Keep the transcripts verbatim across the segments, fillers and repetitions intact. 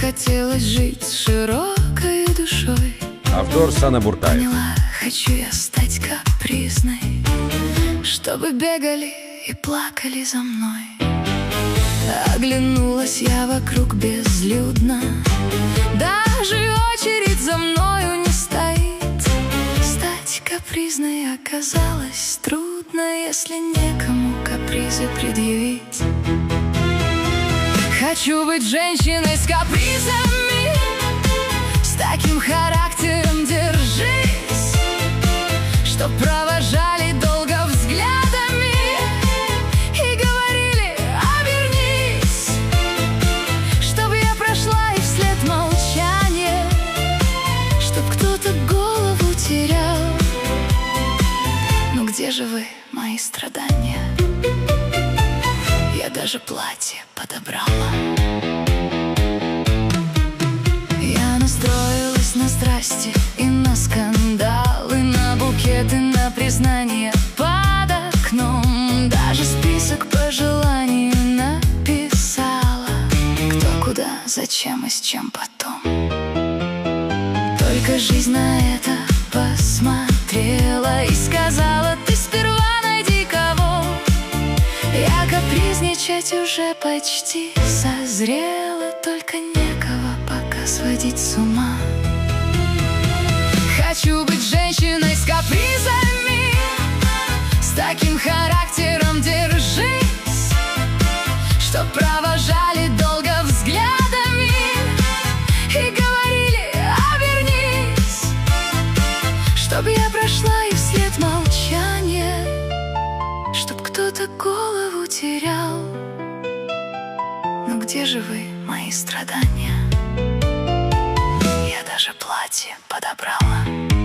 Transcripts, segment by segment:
хотелось жить с широкой душой. Повтор Сана Буртаев. Поняла, хочу я стать капризной, чтобы бегали и плакали за мной. Оглянулась я вокруг безлюдно, даже очередь за мною не стоит. Стать капризной оказалось трудно, если некому капризы предъявить. Хочу быть женщиной с капризами, с таким характером держись, чтоб провожали долго взглядами и говорили: обернись. Чтоб я прошла и вслед молчание, чтоб кто-то голову терял. Ну где же вы, мои страдания? Я даже платье подобрала. Я настроилась на страсти и на скандалы, на букеты, на признание под окном. Даже список пожеланий написала: кто, куда, зачем и с чем потом. Только жизнь на это посмотрела и сказала: ты сперва найди кого. Я капризничать уже почти созрела, только некого пока сводить с ума. Хочу быть женщиной с капризами, с таким характером держись, чтоб провожали долго взглядами и говорили: обернись. Чтоб я прошла и вслед молчание, чтоб кто-то голову терял. Ну где же вы, мои страдания? Я даже платье подобрала.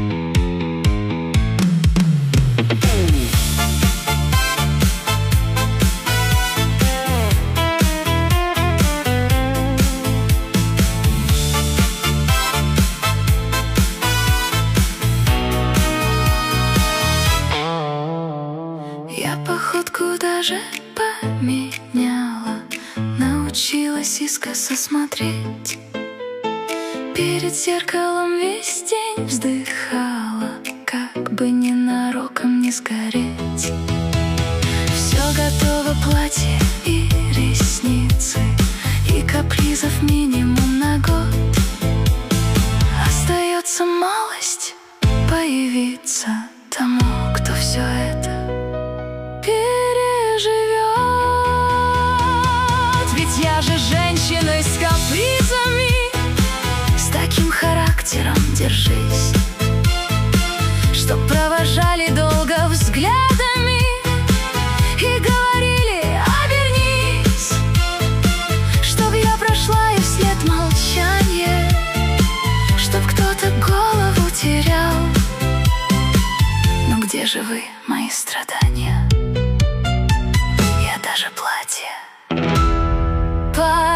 Я походку даже поменяла, научилась искоса смотреть. Перед зеркалом весь день вздыхала, как бы ненароком не сгореть. Все готово, платье и ресницы, и капризов минимум на год. Остается малость появиться тому, кто все это переживет. Ведь я же женщина с капризами, с таким характером держись, чтоб провожали долго взглядами и говорили: обернись. Чтоб я прошла и вслед молчание, чтоб кто-то голову терял. Ну где же вы, мои страдания? Я даже платье подобрала.